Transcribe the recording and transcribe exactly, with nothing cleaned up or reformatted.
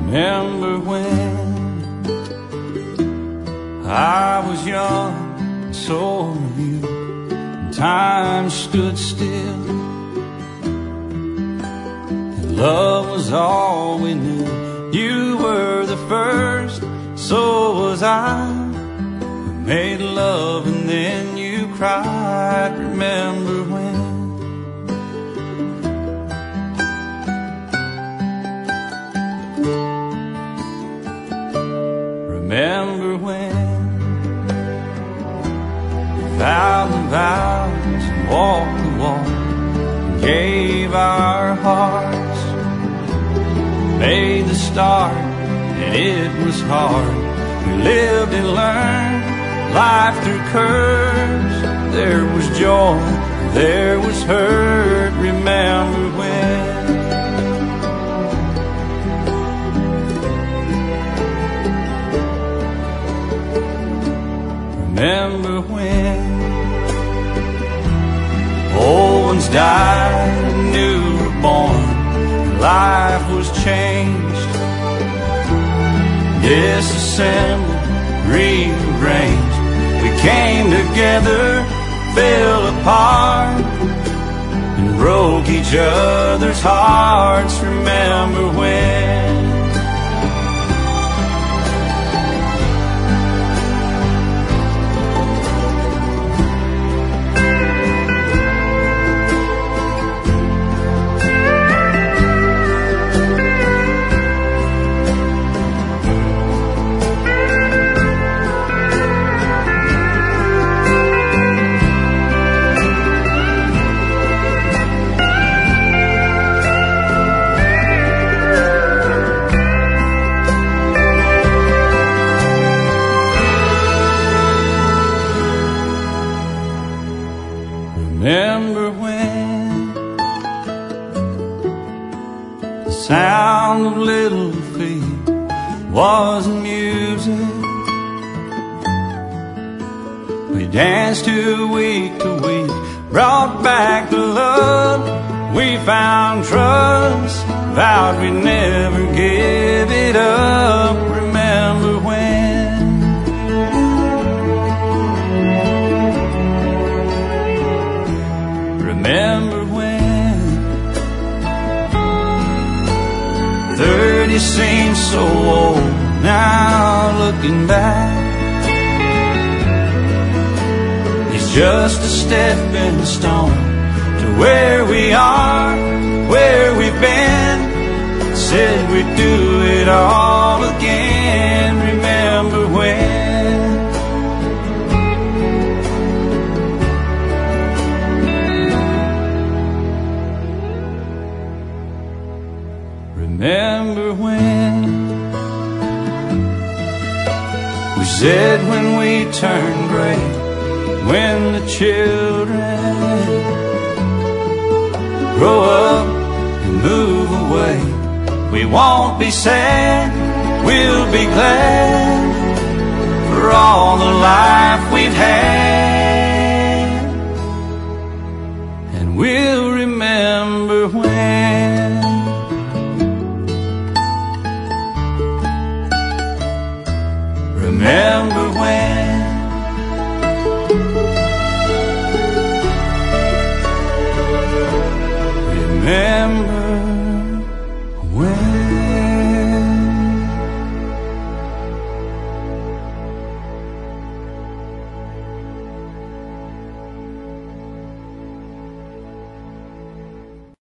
Remember when I was young, and so were you, and time stood still, and love was all we knew. You were the first, so was I. We made love and then you cried. Remember when? Remember when we vowed the vows and walked the walk and gave our hearts, made the start, and it was hard. We lived and learned life through curves. There was joy, there was hurt. Remember when? Remember when old ones died and new were born, life was changed, disassembled, rearranged. We came together, fell apart, and broke each other's hearts. Remember when? Remember when the sound of little feet wasn't music? We danced to week to week, brought back the love. We found trust, vowed we'd never give it up. Remember when? Remember when thirty seems so old now, looking back. It's just a stepping stone to where we are, where we've been. Said we'd do it all again. Remember when? Remember when we said when we turn gray, when the children grow up and move away, we won't be sad, we'll be glad for all the life we've had. And we'll remember when. Remember when? Remember